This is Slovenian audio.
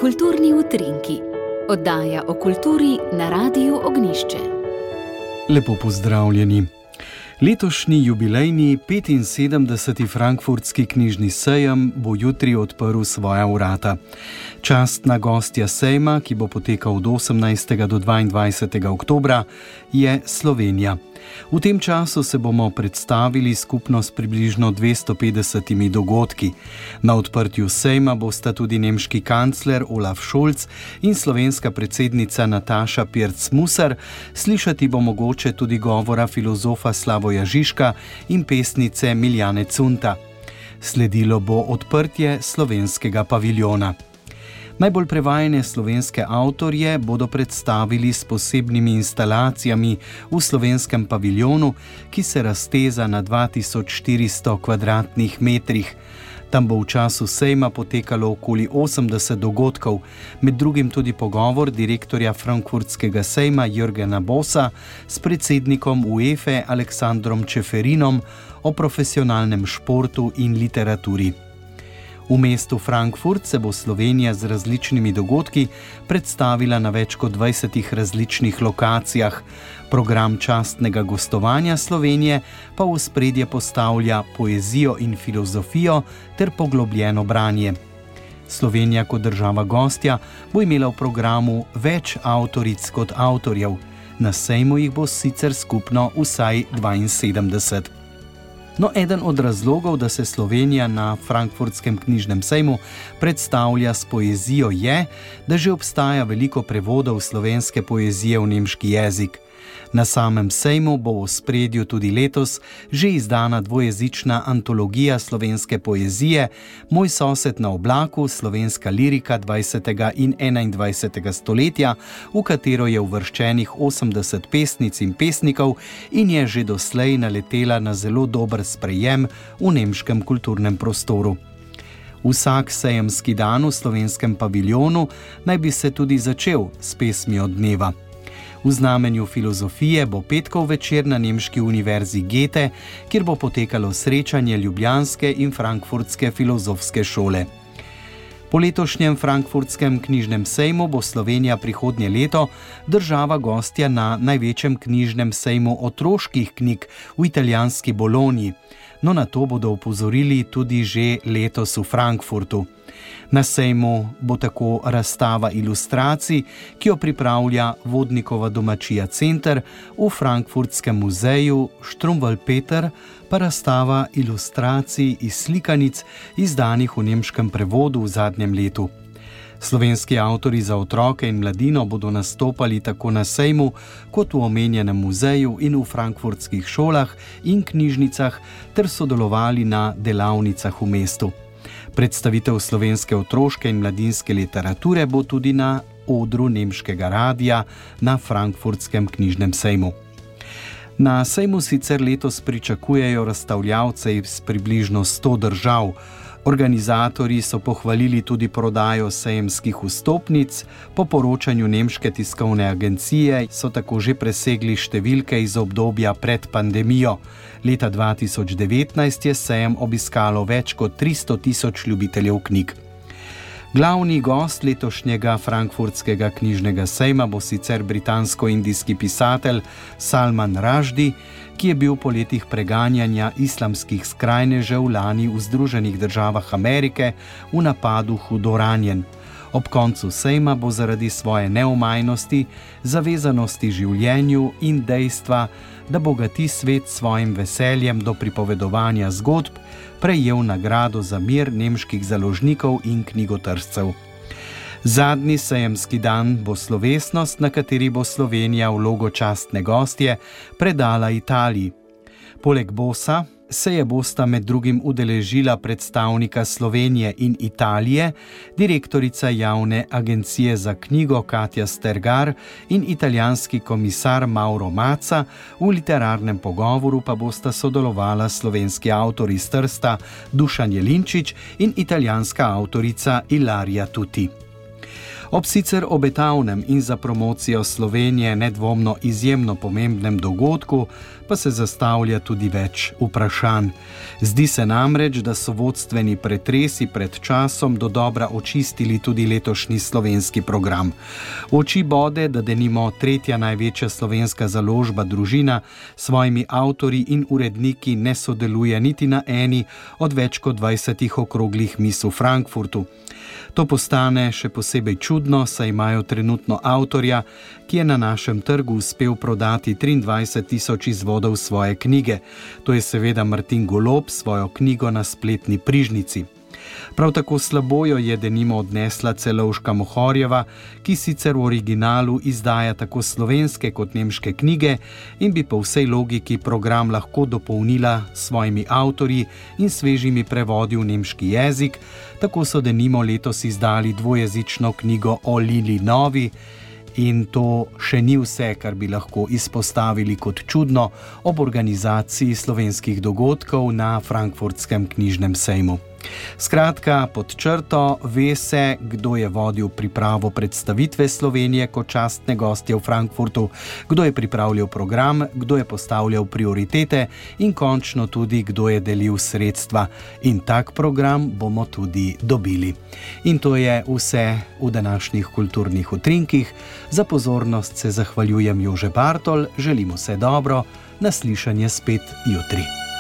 Kulturni utrinki, oddaja o kulturi na Radiu Ognjišče. Lepo pozdravljeni. Letošnji jubilejni 75. Frankfurtski knjižni sejem bo jutri odprl svoja vrata. Častna gostja sejma, ki bo potekal od 18. do 22. oktobra, je Slovenija. V tem času se bomo predstavili skupno s približno 250 dogodki. Na odprtju sejma bosta tudi nemški kancler Olaf Scholz in slovenska predsednica Nataša Pirc-Musar. Slišati bo mogoče tudi govora filozofa Slavoja Žižka in pesnice Miljane Cunta. Sledilo bo odprtje slovenskega paviljona. Najbolj prevajene slovenske avtorje bodo predstavili s posebnimi instalacijami v slovenskem paviljonu, ki se razteza na 2400 kvadratnih metrih. Tam bo v času sejma potekalo okoli 80 dogodkov, med drugim tudi pogovor direktorja Frankfurtskega sejma Jürgena Bossa s predsednikom UEFA Aleksandrom Čeferinom o profesionalnem športu in literaturi. V mestu Frankfurt se bo Slovenija z različnimi dogodki predstavila na več kot 20 različnih lokacijah. Program častnega gostovanja Slovenije pa v ospredje postavlja poezijo in filozofijo ter poglobljeno branje. Slovenija kot država gostja bo imela v programu več avtoric kot avtorjev. Na sejmu jih bo sicer skupno vsaj 72. No, eden od razlogov, da se Slovenija na Frankfurtskem knjižnem sejmu predstavlja s poezijo je, da že obstaja veliko prevodov slovenske poezije v nemški jezik. Na samem sejmu bo v ospredju tudi letos že izdana dvojezična antologija slovenske poezije Moj sosed na oblaku, slovenska lirika 20. in 21. stoletja, v katero je uvrščenih 80 pesnic in pesnikov in je že doslej naletela na zelo dober sprejem v nemškem kulturnem prostoru. Vsak sejemski dan v slovenskem paviljonu naj bi se tudi začel s pesmijo dneva. V znamenju filozofije bo petkov večer na nemški univerzi Goethe, kjer bo potekalo srečanje ljubljanske in frankfurtske filozofske šole. Po letošnjem Frankfurtskem knjižnem sejmu bo Slovenija prihodnje leto država gostja na največjem knjižnem sejmu otroških knjig v italijanski Bologni. No, na to bodo opozorili tudi že letos v Frankfurtu. Na sejmu bo tako razstava ilustracij, ki jo pripravlja Vodnikova domačija Center, v Frankfurtskem muzeju Strumwelpeter pa razstava ilustracij iz slikanic, izdanih v nemškem prevodu v zadnjem letu. Slovenski avtorji za otroke in mladino bodo nastopali tako na sejmu, kot v omenjenem muzeju in v frankfurtskih šolah in knjižnicah ter sodelovali na delavnicah v mestu. Predstavitev slovenske otroške in mladinske literature bo tudi na odru nemškega radia na Frankfurtskem knjižnem sejmu. Na sejmu sicer letos pričakujejo razstavljavce iz približno 100 držav. Organizatorji so pohvalili tudi prodajo sejemskih vstopnic. Po poročanju nemške tiskovne agencije so tako že presegli številke iz obdobja pred pandemijo. Leta 2019 je sejem obiskalo več kot 300 000 ljubiteljev knjig. Glavni gost letošnjega Frankfurtskega knjižnega sejma bo sicer britansko-indijski pisatelj Salman Rushdie, ki je bil po letih preganjanja islamskih skrajnežev lani v Združenih državah Amerike v napadu hudo ranjen. Ob koncu sejma bo zaradi svoje neomajnosti, zavezanosti življenju in dejstva, da bogati svet s svojim veseljem do pripovedovanja zgodb, prejel nagrado za mir nemških založnikov in knjigotržcev. Zadnji sejemski dan bo slovesnost, na kateri bo Slovenija vlogo častne gostje predala Italiji. Poleg Bossa se bosta med drugim udeležila predstavnika Slovenije in Italije, direktorica javne agencije za knjigo Katja Stergar in italijanski komisar Mauro Maca, v literarnem pogovoru pa bosta sodelovala slovenski avtor iz Trsta Dušan Jelinčič in italijanska avtorica Ilaria Tuti. Ob sicer obetavnem in za promocijo Slovenije nedvomno izjemno pomembnem dogodku pa se zastavlja tudi več vprašanj. Zdi se namreč, da so vodstveni pretresi pred časom dodobra očistili tudi letošnji slovenski program. V oči bode, da denimo tretja največja slovenska založba Družina s svojimi avtorji in uredniki ne sodeluje niti na eni od več kot 20 okroglih miz v Frankfurtu. To postane še posebej čudno, saj imajo trenutno avtorja, ki je na našem trgu uspel prodati 23.000 izvodov svoje knjige. To je seveda Martin Golob s svojo knjigo Na spletni prižnici. Prav tako slabo jo je denimo odnesla Celovška Mohorjeva, ki sicer v originalu izdaja tako slovenske kot nemške knjige in bi po vsej logiki program lahko dopolnila s svojimi avtorji in svežimi prevodi v nemški jezik. Tako so denimo letos izdali dvojezično knjigo o Lili Novi. In to še ni vse, kar bi lahko izpostavili kot čudno ob organizaciji slovenskih dogodkov na Frankfurtskem knjižnem sejmu. Skratka, pod črto ve se, kdo je vodil pripravo predstavitve Slovenije kot častne gostje v Frankfurtu, kdo je pripravljal program, kdo je postavljal prioritete in končno tudi, kdo je delil sredstva. In tak program bomo tudi dobili. In to je vse v današnjih kulturnih utrinkih. Za pozornost se zahvaljujem Jože Bartol, želim vse dobro, na slišanje spet jutri.